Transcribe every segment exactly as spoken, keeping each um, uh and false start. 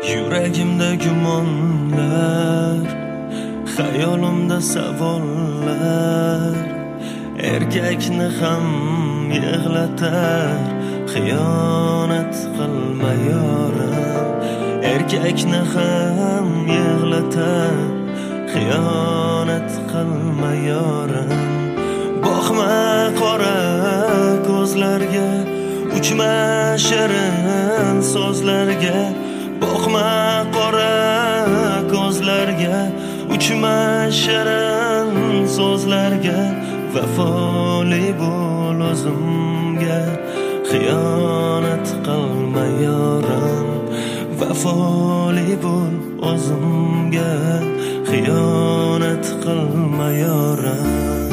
Yuragimda gumonlar, xayolimda savollar. Erkakni ham yig'latar, xiyonat qilma yorim. Erkakni ham yig'latar, xiyonat qilma yorim. Boqma qora ko'zlarga, uchma shirin so'zlarga. Boqma qora ko'zlarga, uchma shirin so'zlarga. Vafoli bo'l o'zimga, xiyonat qilma yorim. Vafoli bo'l o'zimga, xiyonat qilma yorim.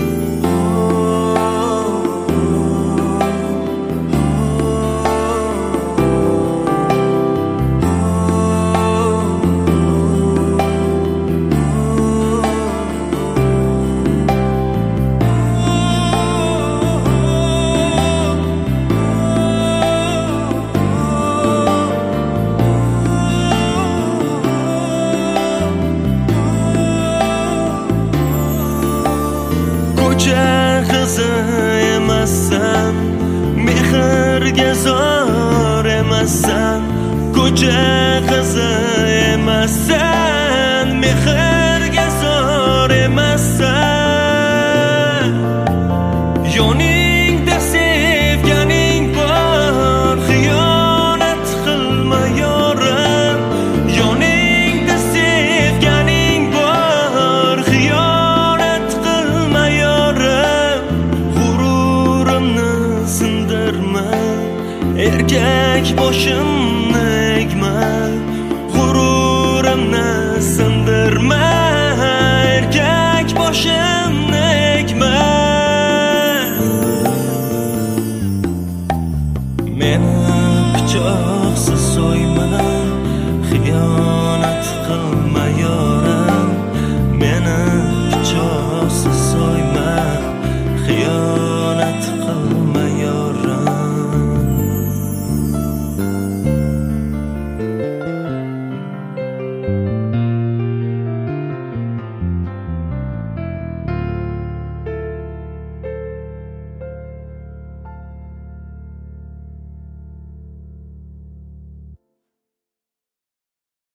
Ko'cha qizi emassan, mehrga zor emassan. Ko'cha qizi emassan, mehrga zor emassan. Yoningda sevganing bor, xiyonat qilma yorim. Yoningda sevganing bor, xiyonat qilma yorim. G'ururimni sindirma, erkak boshimni egma. G'ururimni sindirma,